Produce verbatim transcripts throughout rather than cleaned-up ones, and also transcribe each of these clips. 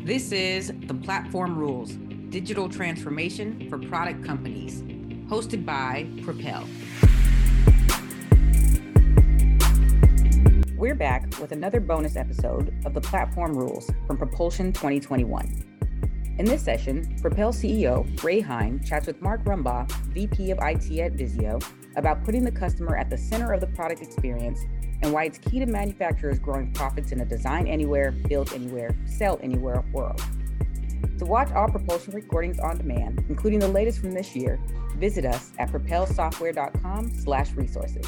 This is The Platform Rules, Digital Transformation for Product Companies, hosted by Propel. We're back with another bonus episode of The Platform Rules from Propulsion twenty twenty-one. In this session, Propel C E O Ray Hein chats with Mark Rumbaugh, V P of I T at Visio, about putting the customer at the center of the product experience and why it's key to manufacturers growing profits in a design anywhere, build anywhere, sell anywhere world. To watch all Propulsion recordings on demand, including the latest from this year, visit us at propelsoftware.com slash resources.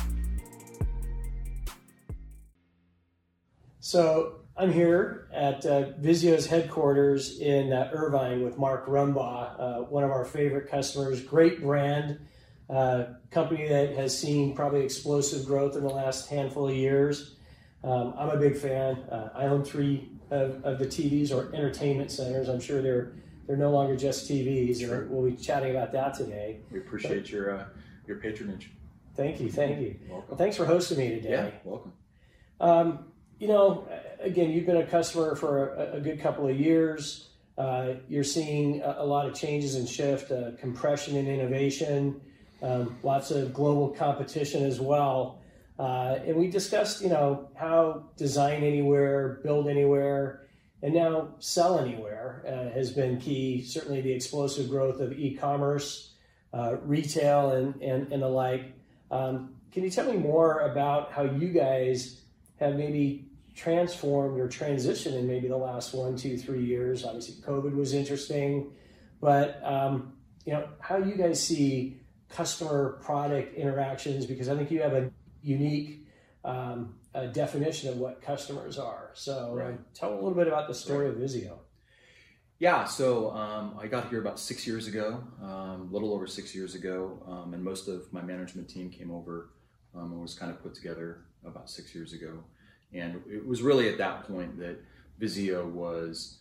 So I'm here at uh, Visio's headquarters in uh, Irvine with Mark Rumbaugh, uh, one of our favorite customers, great brand, uh, company that has seen probably explosive growth in the last handful of years. Um, I'm a big fan. Uh, I own three of, of the T Vs or entertainment centers. I'm sure they're they're no longer just T Vs. Sure. And we'll be chatting about that today. We appreciate but, your uh, your patronage. Thank you, thank you. Welcome. Well, thanks for hosting me today. Yeah, welcome. Um, you know, again, you've been a customer for a, a good couple of years. Uh, you're seeing a, a lot of changes and shift, uh, compression and innovation, um, lots of global competition as well. Uh, and we discussed, you know, how design anywhere, build anywhere, and now sell anywhere uh, has been key. Certainly the explosive growth of e-commerce, uh, retail, and, and, and the like. Um, can you tell me more about how you guys have maybe transformed or transitioned in maybe the last one, two, three years? Obviously, COVID was interesting, but um, you know, how you guys see customer product interactions, because I think you have a unique um, a definition of what customers are. So right. um, tell a little bit about the story right. of Visio. Yeah, so um, I got here about six years ago, um, a little over six years ago, um, and most of my management team came over um, and was kind of put together about six years ago. And it was really at that point that Visio was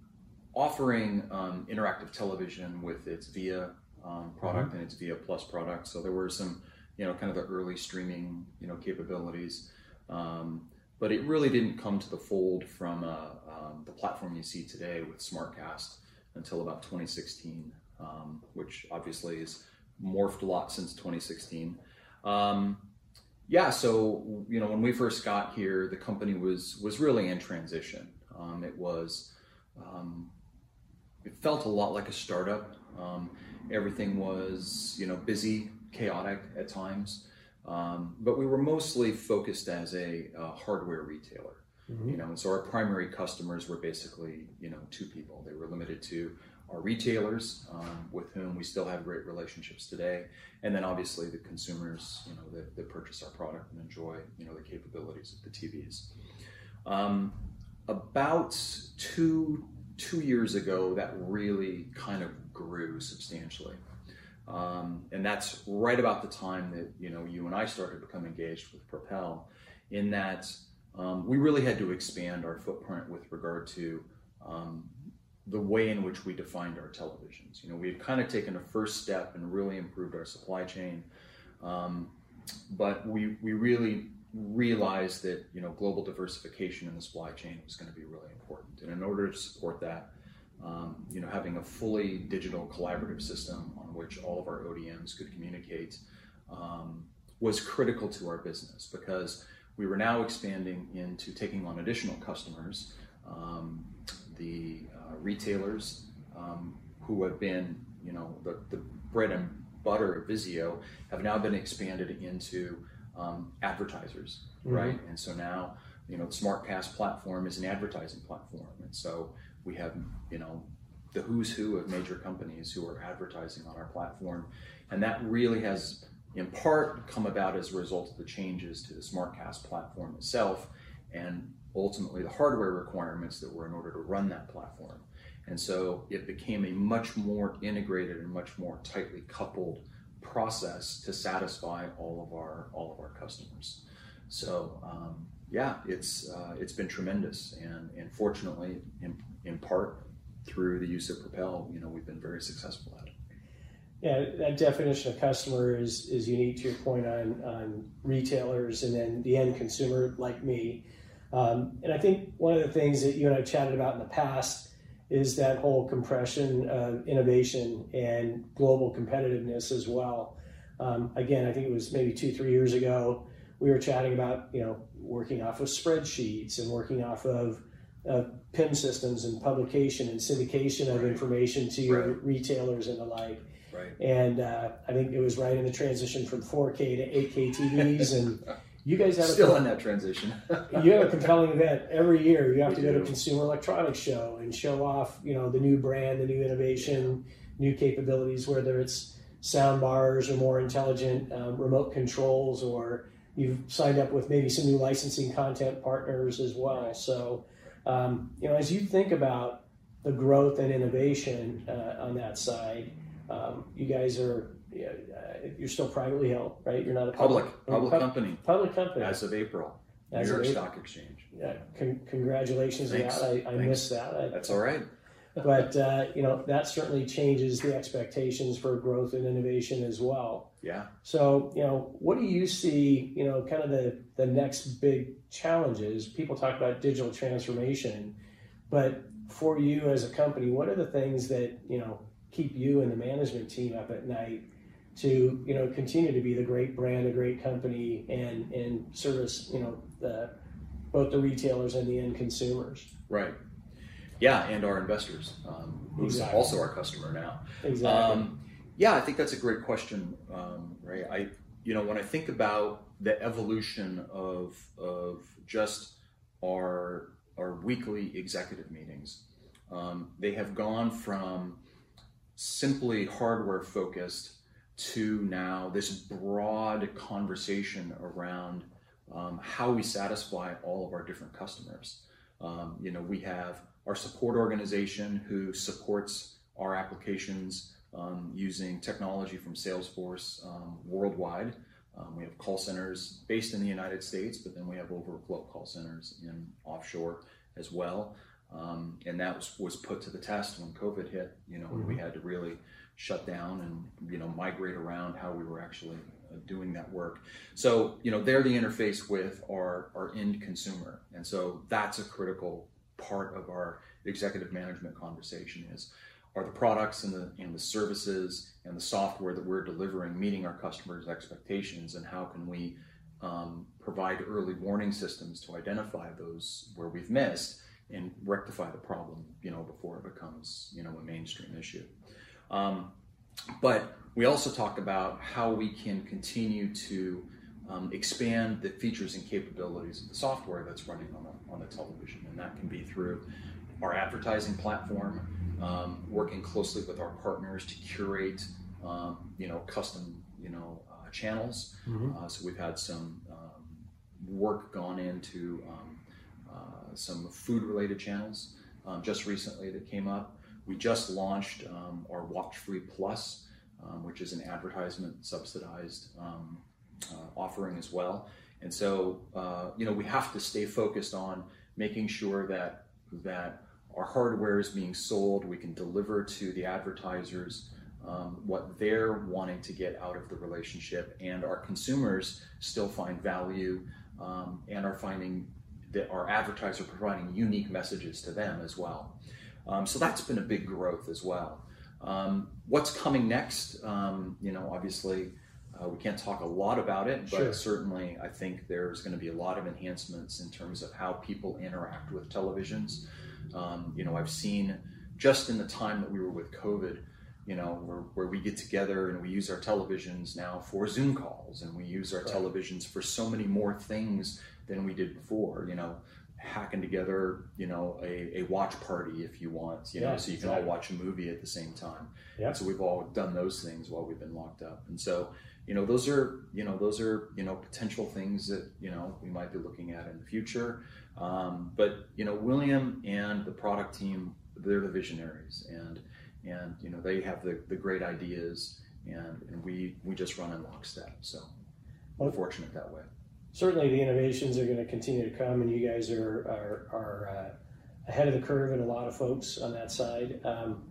offering um, interactive television with its Via um, product mm-hmm. and its Via Plus product. So there were some, you know, kind of the early streaming, you know, capabilities. Um, but it really didn't come to the fold from uh, um, the platform you see today with SmartCast until about twenty sixteen, um, which obviously has morphed a lot since twenty sixteen. Um, Yeah, so you know, when we first got here, the company was was really in transition. Um, it was, um, it felt a lot like a startup. Um, everything was, you know, busy, chaotic at times, um, but we were mostly focused as a, a hardware retailer. Mm-hmm. You know, and so our primary customers were basically, you know, two people. They were limited to our retailers, um, with whom we still have great relationships today, and then obviously the consumers, you know, that, that purchase our product and enjoy, you know, the capabilities of the T Vs. Um, about two two years ago, that really kind of grew substantially, um, and that's right about the time that, you know, you and I started to become engaged with Propel, in that um, we really had to expand our footprint with regard to um, the way in which we defined our televisions. You know, we had kind of taken a first step and really improved our supply chain, um, but we we really realized that, you know, global diversification in the supply chain was going to be really important. And in order to support that, um, you know, having a fully digital collaborative system on which all of our O D Ms could communicate um, was critical to our business, because we were now expanding into taking on additional customers. Um, the uh, retailers um, who have been, you know, the, the bread and butter of Visio have now been expanded into um, advertisers, mm-hmm. right? And so now, you know, the SmartCast platform is an advertising platform. And so we have, you know, the who's who of major companies who are advertising on our platform. And that really has, in part, come about as a result of the changes to the SmartCast platform itself, and ultimately the hardware requirements that were in order to run that platform. And so it became a much more integrated and much more tightly coupled process to satisfy all of our all of our customers. So um, yeah, it's uh, it's been tremendous, and and fortunately, in in part through the use of Propel, you know, we've been very successful at it. Yeah, that definition of customer is is unique to your point on on retailers and then the end consumer like me. Um, and I think one of the things that you and I chatted about in the past is that whole compression of innovation and global competitiveness as well. Um, again, I think it was maybe two, three years ago, we were chatting about, you know, working off of spreadsheets and working off of uh, P I M systems and publication and syndication of right. information to your right. retailers and the like. Right. And uh, I think it was right in the transition from four K to eight K T Vs, and you guys have still a, in that transition. You have a compelling event every year. You have we to go do. to Consumer Electronics Show and show off, you know, the new brand, the new innovation, yeah. new capabilities, whether it's sound bars or more intelligent um, remote controls, or you've signed up with maybe some new licensing content partners as well. Right. So, um, you know, as you think about the growth and innovation uh, on that side, um, you guys are, you know, uh, you're still privately held, right? You're not a public public, public pub, company. Public company. As of April. As New York of April. Stock Exchange. Yeah, con- congratulations on Thanks. that. I, I missed that. I, That's all right. but uh, you know, that certainly changes the expectations for growth and innovation as well. Yeah. So, you know, what do you see, you know, kind of the, the next big challenges? People talk about digital transformation, but for you as a company, what are the things that, you know, keep you and the management team up at night to, you know, continue to be the great brand, a great company, and, and service, you know, the, both the retailers and the end consumers? Right. Yeah, and our investors, um, who's exactly. also our customer now. Exactly. Um, yeah, I think that's a great question, um, Ray. I, you know, when I think about the evolution of of just our our weekly executive meetings, um, they have gone from simply hardware focused to now this broad conversation around um, how we satisfy all of our different customers. Um, you know, we have our support organization who supports our applications um, using technology from Salesforce um, worldwide. Um, we have call centers based in the United States, but then we have overflow call centers in offshore as well. Um, and that was, was put to the test when COVID hit, you know, mm-hmm. we had to really shut down and, you know, migrate around how we were actually uh, doing that work. So, you know, they're the interface with our, our end consumer. And so that's a critical part of our executive management conversation is, are the products and the, and the services and the software that we're delivering meeting our customers' expectations, and how can we um, provide early warning systems to identify those where we've missed and rectify the problem, you know, before it becomes, you know, a mainstream issue. Um, but we also talk about how we can continue to um, expand the features and capabilities of the software that's running on the, on the television, and that can be through our advertising platform, um, working closely with our partners to curate, um, you know, custom, you know, uh, channels. Mm-hmm. Uh, so we've had some um, work gone into um, uh, some food-related channels um, just recently that came up. We just launched um, our Watch Free Plus, um, which is an advertisement subsidized um, uh, offering as well. And so, uh, you know, we have to stay focused on making sure that that our hardware is being sold. We can deliver to the advertisers um, what they're wanting to get out of the relationship, and our consumers still find value um, and are finding that our advertisers are providing unique messages to them as well. Um, so that's been a big growth as well. Um, what's coming next? Um, you know, obviously uh, we can't talk a lot about it, but sure. certainly I think there's going to be a lot of enhancements in terms of how people interact with televisions. Um, you know, I've seen just in the time that we were with COVID, you know, where, where we get together and we use our televisions now for Zoom calls, and we use our right. televisions for so many more things than we did before, you know, hacking together, you know, a, a watch party if you want, you yeah, know, so you can exactly. all watch a movie at the same time. Yeah. And so we've all done those things while we've been locked up. And so, you know, those are, you know, those are, you know, potential things that, you know, we might be looking at in the future. Um, but, you know, William and the product team, they're the visionaries, and, and, you know, they have the, the great ideas, and, and we, we just run in lockstep. So we're well, fortunate that way. Certainly the innovations are going to continue to come, and you guys are, are, are uh, ahead of the curve, and a lot of folks on that side. Um,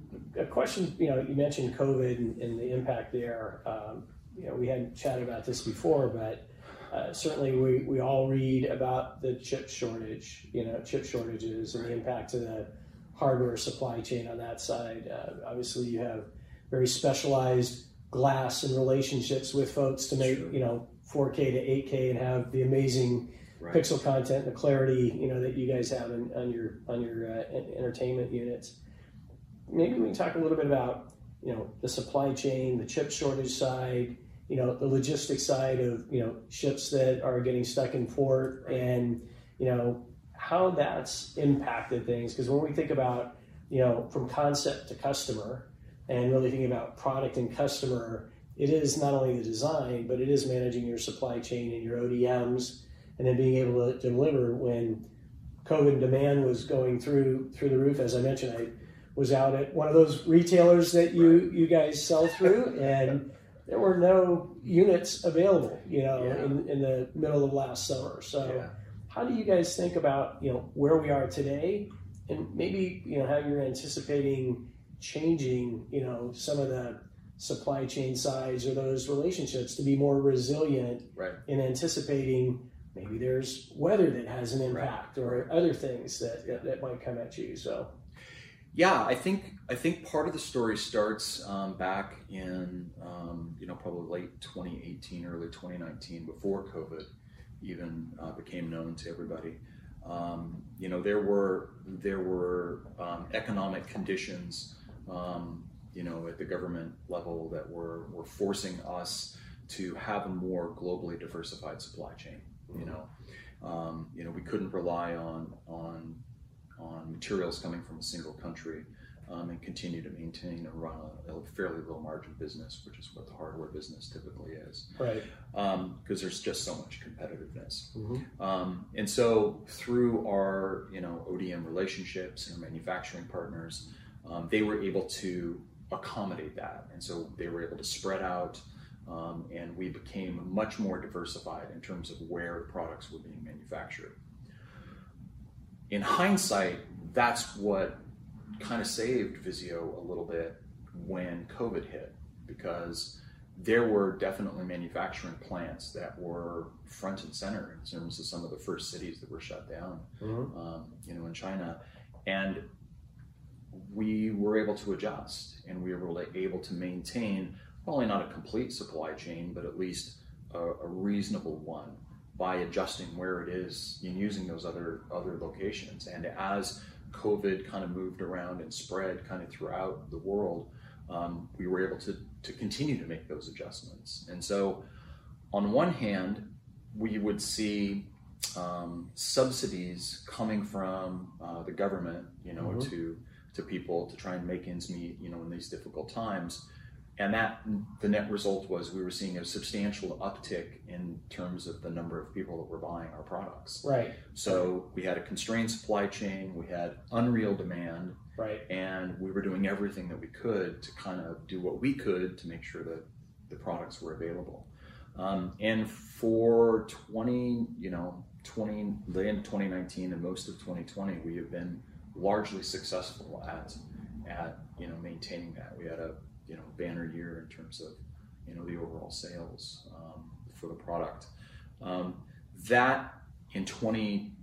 a question, you know, you mentioned COVID and, and the impact there. Um, you know, we hadn't chatted about this before, but Uh, certainly we, we all read about the chip shortage, you know, chip shortages and the impact to the hardware supply chain on that side. Uh, obviously, you have very specialized glass and relationships with folks to make, sure. you know, four K to eight K and have the amazing right. pixel content and the clarity, you know, that you guys have in, on your on your uh, entertainment units. Maybe we can talk a little bit about, you know, the supply chain, the chip shortage side, you know, the logistics side of, you know, ships that are getting stuck in port, right. and, you know, how that's impacted things. Because when we think about, you know, from concept to customer and really thinking about product and customer, it is not only the design, but it is managing your supply chain and your O D Ms, and then being able to deliver when COVID demand was going through through the roof. As I mentioned, I was out at one of those retailers that you, right. you guys sell through, and there were no units available, you know, yeah. in, in the middle of last summer. So yeah. how do you guys think about, you know, where we are today, and maybe, you know, how you're anticipating changing, you know, some of the supply chain sides or those relationships to be more resilient, right. in anticipating maybe there's weather that has an impact, right. or other things that, that, that might come at you. So. Yeah, I think I think part of the story starts um, back in um, you know probably late twenty eighteen, early twenty nineteen, before COVID even uh, became known to everybody. Um, you know there were there were um, economic conditions um, you know at the government level that were were forcing us to have a more globally diversified supply chain. You know, um, you know we couldn't rely on on on materials coming from a single country um, and continue to maintain and run a, a fairly low margin business, which is what the hardware business typically is. Right. Because um, there's just so much competitiveness. Mm-hmm. Um, and so through our, you know, O D M relationships and manufacturing partners, um, they were able to accommodate that. And so they were able to spread out, um, and we became much more diversified in terms of where the products were being manufactured. In hindsight, that's what kind of saved Vizio a little bit when COVID hit, because there were definitely manufacturing plants that were front and center in terms of some of the first cities that were shut down, mm-hmm. um, you know, in China. And we were able to adjust, and we were able to maintain, probably not a complete supply chain, but at least a, a reasonable one, by adjusting where it is and using those other other locations. And as COVID kind of moved around and spread kind of throughout the world, um, we were able to, to continue to make those adjustments. And so on one hand, we would see um, subsidies coming from uh, the government, you know, mm-hmm. to to people to try and make ends meet, you know, in these difficult times. And that the net result was we were seeing a substantial uptick in terms of the number of people that were buying our products. Right. So we had a constrained supply chain, we had unreal demand, right, and we were doing everything that we could to kind of do what we could to make sure that the products were available. Um, and for twenty, you know, twenty, the end of twenty nineteen and most of twenty twenty, we have been largely successful at at you know maintaining that. We had a you know, banner year in terms of, you know, the overall sales um, for the product. Um, that in twenty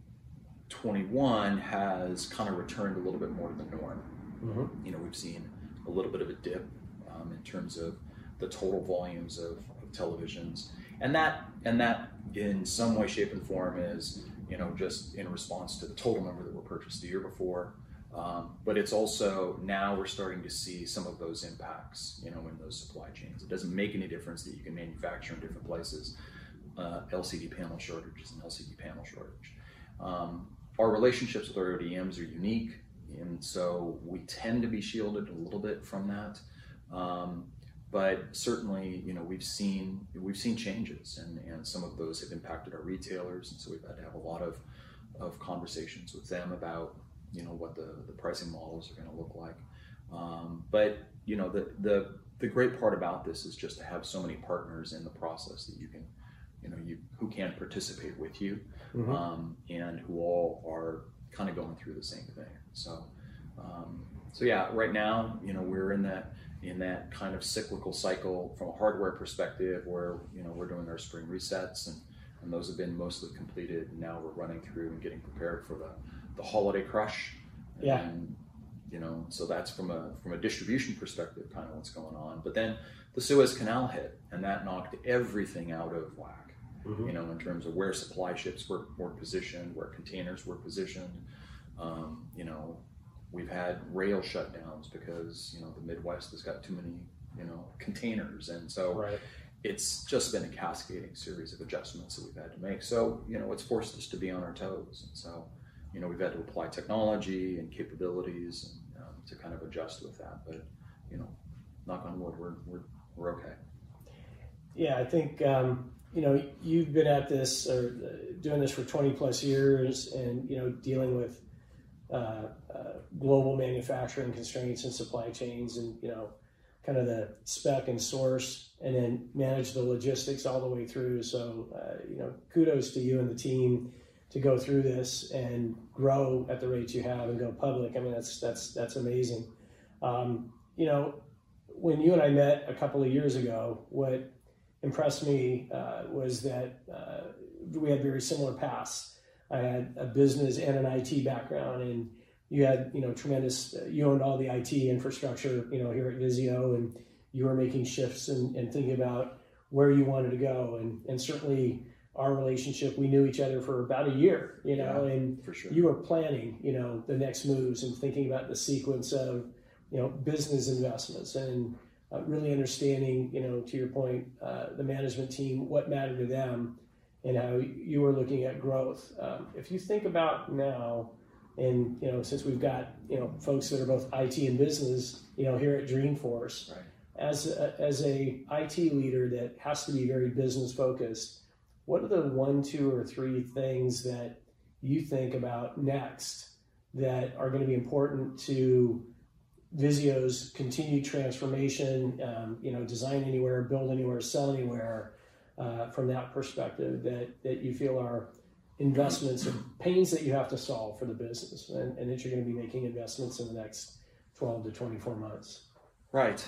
twenty-one has kind of returned a little bit more to the norm. Mm-hmm. You know, we've seen a little bit of a dip um, in terms of the total volumes of, of televisions, and that and that in some way, shape, and form is, you know, just in response to the total number that were purchased the year before. Um, but it's also, now we're starting to see some of those impacts, you know, in those supply chains. It doesn't make any difference that you can manufacture in different places. Uh, L C D panel shortage is an L C D panel shortage. Um, our relationships with our O D Ms are unique, and so we tend to be shielded a little bit from that. Um, but certainly, you know, we've seen we've seen changes, and, and some of those have impacted our retailers, and so we've had to have a lot of, of conversations with them about, you know, what the, the pricing models are going to look like. Um, but, you know, the, the the great part about this is just to have so many partners in the process that you can, you know, you who can participate with you, mm-hmm. um, and who all are kind of going through the same thing. So, um, so yeah, right now, you know, we're in that in that kind of cyclical cycle from a hardware perspective, where, you know, we're doing our spring resets, and, and those have been mostly completed. And now we're running through and getting prepared for the the holiday crush, yeah. and you know, so that's from a from a distribution perspective, kind of what's going on. But then the Suez Canal hit, and that knocked everything out of whack. Mm-hmm. You know, in terms of where supply ships were, were positioned, where containers were positioned. Um, you know, we've had rail shutdowns because you know the Midwest has got too many you know containers, and so right. it's just been a cascading series of adjustments that we've had to make. So you know, it's forced us to be on our toes, and so. You know, we've had to apply technology and capabilities and, um, to kind of adjust with that. But, you know, knock on wood, we're we're we're okay. Yeah, I think um, you know you've been at this or uh, doing this for twenty plus years, and you know dealing with uh, uh, global manufacturing constraints and supply chains, and you know kind of the spec and source, and then manage the logistics all the way through. So uh, you know, kudos to you and the team to go through this and grow at the rates you have and go public. I mean, that's that's that's amazing. Um, you know, when you and I met a couple of years ago, what impressed me uh, was that uh, we had very similar paths. I had a business and an I T background, and you had, you know, tremendous, uh, you owned all the I T infrastructure, you know, here at Visio, and you were making shifts and, and thinking about where you wanted to go. And, and certainly, our relationship, we knew each other for about a year, you know, yeah, and for sure. You were planning, you know, the next moves and thinking about the sequence of, you know, business investments and uh, really understanding, you know, to your point, uh, the management team, what mattered to them and how you were looking at growth. Um, if you think about now, and, you know, since we've got, you know, folks that are both I T and business, you know, here at Dreamforce, right. as a, as a I T leader that has to be very business focused, what are the one, two, or three things that you think about next that are going to be important to Visio's continued transformation, um, you know, design anywhere, build anywhere, sell anywhere, uh, from that perspective that, that you feel are investments and pains that you have to solve for the business and, and that you're going to be making investments in the next twelve to twenty-four months? Right.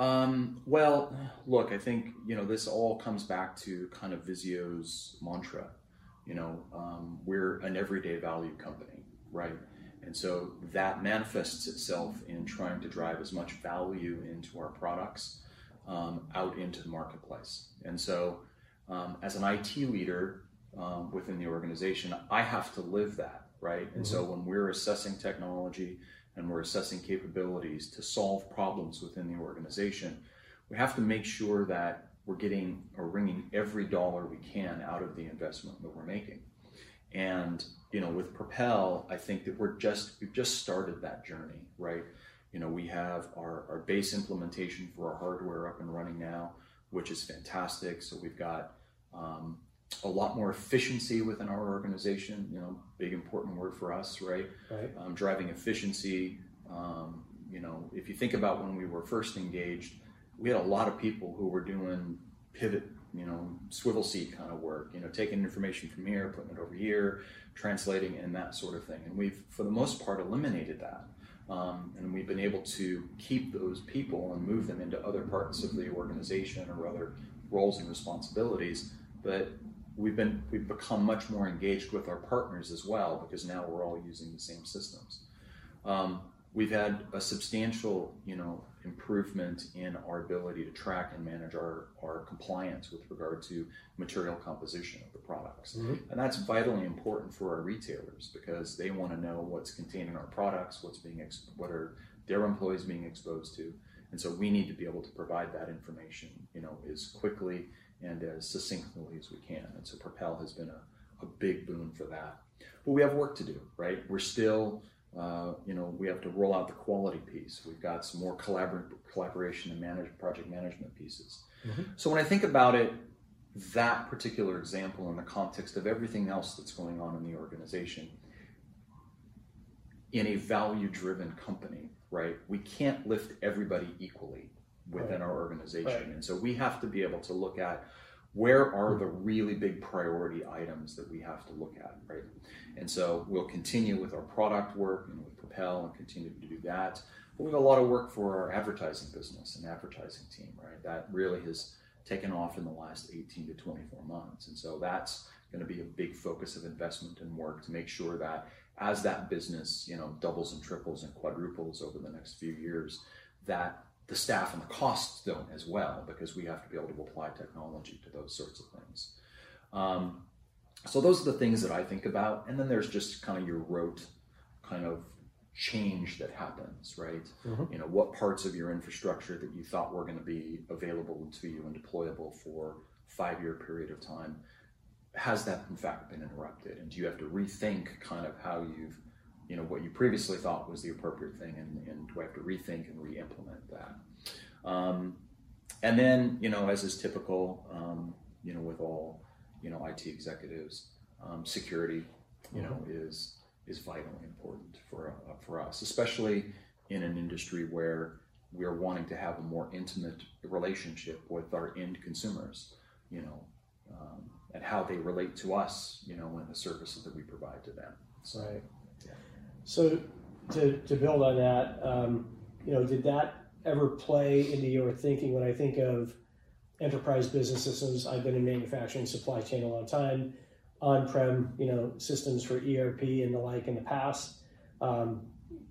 Um, well, look, I think, you know, this all comes back to kind of Visio's mantra. You know, um, we're an everyday value company, right? And so that manifests itself in trying to drive as much value into our products um, out into the marketplace. And so um, as an I T leader um, within the organization, I have to live that, right? And mm-hmm. so when we're assessing technology, and we're assessing capabilities to solve problems within the organization, we have to make sure that we're getting or wringing every dollar we can out of the investment that we're making. And, you know, with Propel, I think that we're just, we've just started that journey, right? You know, we have our, our base implementation for our hardware up and running now, which is fantastic. So we've got um, a lot more efficiency within our organization, you know, big important word for us, right? Right. Um, driving efficiency. Um, you know, if you think about when we were first engaged, we had a lot of people who were doing pivot, you know, swivel seat kind of work, you know, taking information from here, putting it over here, translating and that sort of thing. And we've, for the most part, eliminated that. Um, and we've been able to keep those people and move them into other parts of the organization or other roles and responsibilities. But we've been we've become much more engaged with our partners as well, because now we're all using the same systems. Um, we've had a substantial, you know, improvement in our ability to track and manage our, our compliance with regard to material composition of the products. Mm-hmm. And that's vitally important for our retailers, because they want to know what's contained in our products, what's being ex- what are their employees being exposed to. And so we need to be able to provide that information, you know, as quickly and as succinctly as we can. And so Propel has been a, a big boon for that. But we have work to do, right? We're still, uh, you know, we have to roll out the quality piece. We've got some more collabor- collaboration and manage, project management pieces. Mm-hmm. So when I think about it, that particular example in the context of everything else that's going on in the organization, in a value-driven company, right, we can't lift everybody equally within right. our organization. Right. And so we have to be able to look at where are the really big priority items that we have to look at, right? And so we'll continue with our product work and with Propel and continue to do that. But we have a lot of work for our advertising business and advertising team, right? That really has taken off in the last eighteen to twenty-four months. And so that's going to be a big focus of investment and work to make sure that as that business, you know, doubles and triples and quadruples over the next few years, that the staff and the costs don't as well, because we have to be able to apply technology to those sorts of things. Um, so those are the things that I think about. And then there's just kind of your rote kind of change that happens, right? Mm-hmm. You know, what parts of your infrastructure that you thought were going to be available to you and deployable for a five-year period of time, has that in fact been interrupted? And do you have to rethink kind of how you've, you know, what you previously thought was the appropriate thing, and, and do I have to rethink and re-implement that? Um, and then, you know, as is typical, um, you know, with all, you know, I T executives, um, security, you know, mm-hmm. is is vitally important for uh, for us, especially in an industry where we're wanting to have a more intimate relationship with our end consumers, you know, um, and how they relate to us, you know, and the services that we provide to them. So, right. Yeah. So to, to build on that, um, you know, did that ever play into your thinking? When I think of enterprise business systems, I've been in manufacturing supply chain a long time, on-prem, you know, systems for E R P and the like in the past. Um,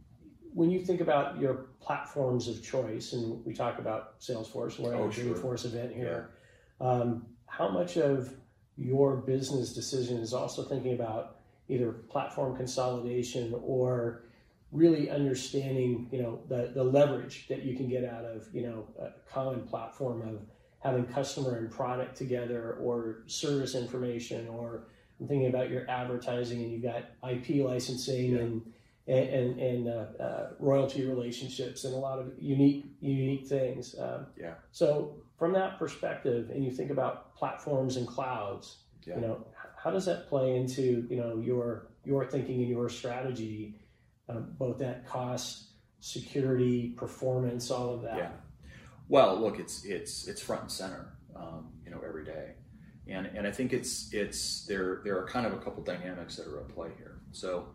when you think about your platforms of choice, and we talk about Salesforce, we're at oh, a sure. Dreamforce event here, yeah. um, how much of your business decision is also thinking about either platform consolidation or really understanding, you know, the, the leverage that you can get out of, you know, a common platform of having customer and product together, or service information, or I'm thinking about your advertising, and you've got I P licensing yeah. and and and uh, uh, royalty relationships, and a lot of unique unique things. Um, yeah. So from that perspective, and you think about platforms and clouds, yeah. you know, how does that play into, you know, your your thinking and your strategy, um, both at cost, security, performance, all of that? Yeah. Well, look, it's it's it's front and center, um, you know, every day, and and I think it's it's there there are kind of a couple dynamics that are at play here. So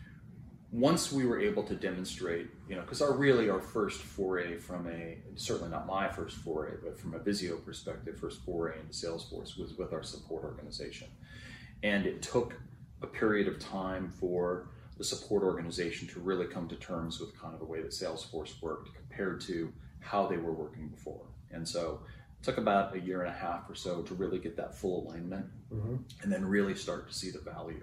once we were able to demonstrate, you know, because our really our first foray from a, certainly not my first foray, but from a Visio perspective, first foray into Salesforce was with our support organization, and it took a period of time for the support organization to really come to terms with kind of the way that Salesforce worked compared to how they were working before. And so it took about a year and a half or so to really get that full alignment, mm-hmm. and then really start to see the value.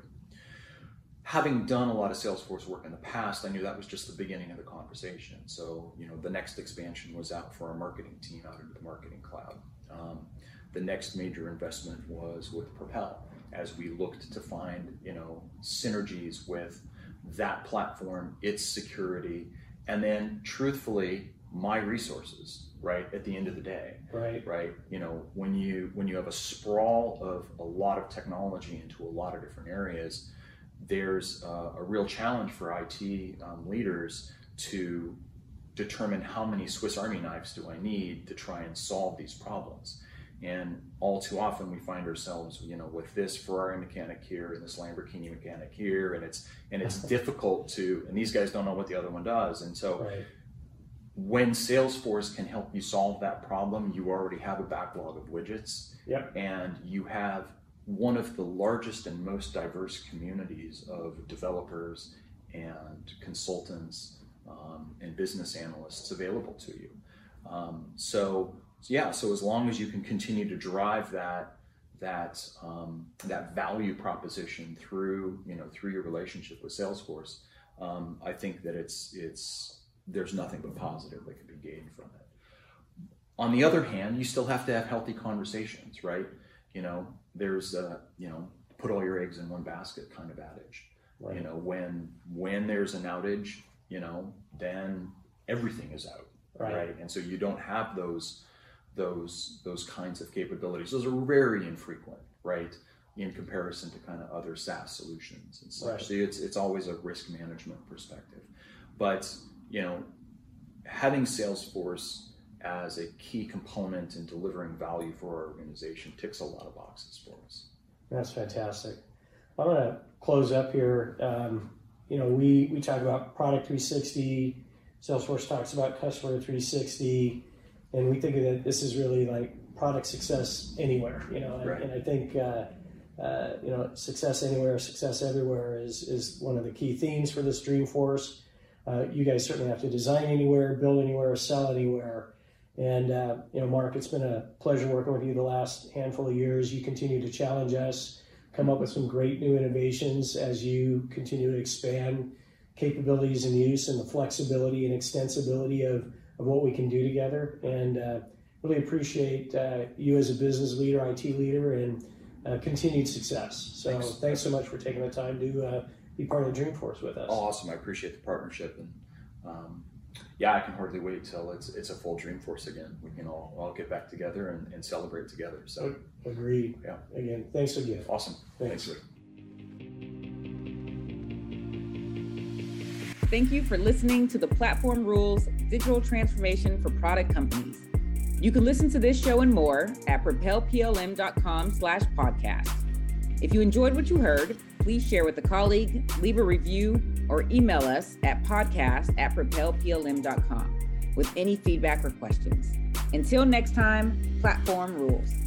Having done a lot of Salesforce work in the past, I knew that was just the beginning of the conversation. So, you know, the next expansion was out for our marketing team out into the Marketing Cloud. Um, the next major investment was with Propel, as we looked to find, you know, synergies with that platform, its security, and then truthfully, my resources, right, at the end of the day, right, right. You know, when you when you have a sprawl of a lot of technology into a lot of different areas, there's uh, a real challenge for I T um, leaders to determine how many Swiss Army knives do I need to try and solve these problems. And all too often we find ourselves, you know, with this Ferrari mechanic here and this Lamborghini mechanic here, and it's and it's difficult to, and these guys don't know what the other one does, and so. Right. When Salesforce can help you solve that problem, you already have a backlog of widgets, yep. and you have one of the largest and most diverse communities of developers and consultants um, and business analysts available to you. Um, so, yeah, so as long as you can continue to drive that that um, that value proposition through, you know, through your relationship with Salesforce, um, I think that it's it's there's nothing but positive that can be gained from it. On the other hand, you still have to have healthy conversations, right? You know, there's a, you know, put all your eggs in one basket kind of adage. Right. You know, when when there's an outage, you know, then everything is out, right? right? And so you don't have those those those kinds of capabilities. Those are very infrequent, right? In comparison to kind of other SaaS solutions and such. Right. So it's it's always a risk management perspective. But you know, having Salesforce as a key component in delivering value for our organization ticks a lot of boxes for us. That's fantastic. I'm going to close up here. Um, you know, we, we talk about Product three sixty, Salesforce talks about Customer three sixty, and we think that this is really like product success anywhere, you know, and, right. and I think uh, uh, you know, success anywhere, success everywhere is, is one of the key themes for this Dreamforce. Uh, you guys certainly have to design anywhere, build anywhere, sell anywhere. And, uh, you know, Mark, it's been a pleasure working with you the last handful of years. You continue to challenge us, come up with some great new innovations as you continue to expand capabilities and use and the flexibility and extensibility of, of what we can do together. And uh, really appreciate uh, you as a business leader, I T leader, and uh, continued success. So thanks. thanks so much for taking the time to uh, be part of the Dreamforce with us. Oh, awesome. I appreciate the partnership. And um, yeah, I can hardly wait till it's it's a full Dreamforce again. We can all, all get back together and, and celebrate together. So agreed. Yeah. Again, thanks again. Awesome. Thanks. Thanks. Thank you for listening to the Platform Rules Digital Transformation for Product Companies. You can listen to this show and more at propel p l m dot com slash podcast. If you enjoyed what you heard, please share with a colleague, leave a review, or email us at podcast at propel p l m dot com with any feedback or questions. Until next time, Platform Rules.